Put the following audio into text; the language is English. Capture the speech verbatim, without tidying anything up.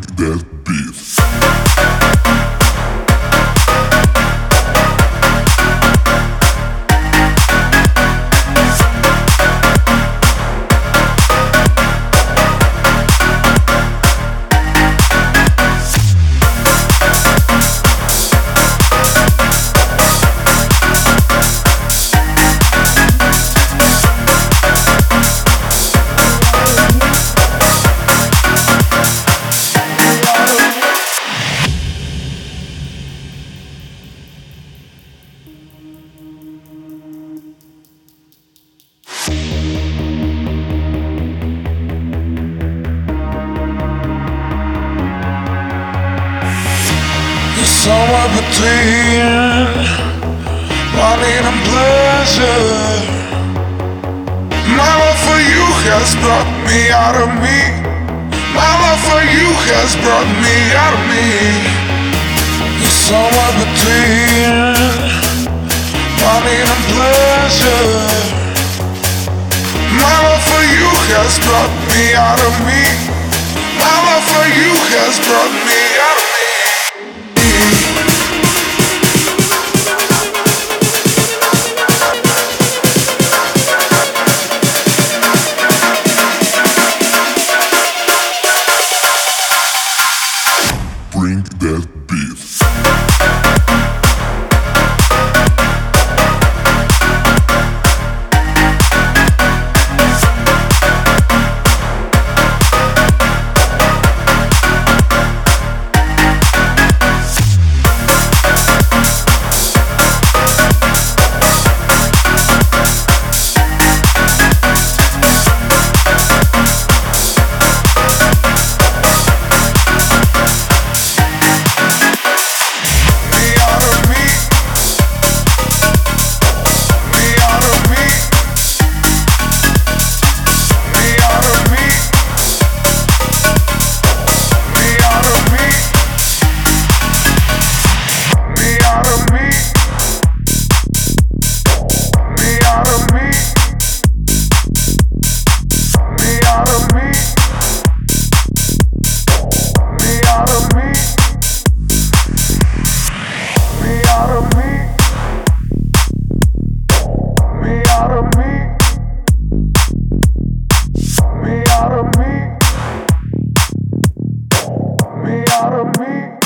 that beat. Somewhere between money and pleasure, my love for you has brought me out of me. My love for you has brought me out of me. You're somewhere between money and pleasure. My love for you has brought me out of me. My love for you has brought me out of me. Bring that beat. Me out of me.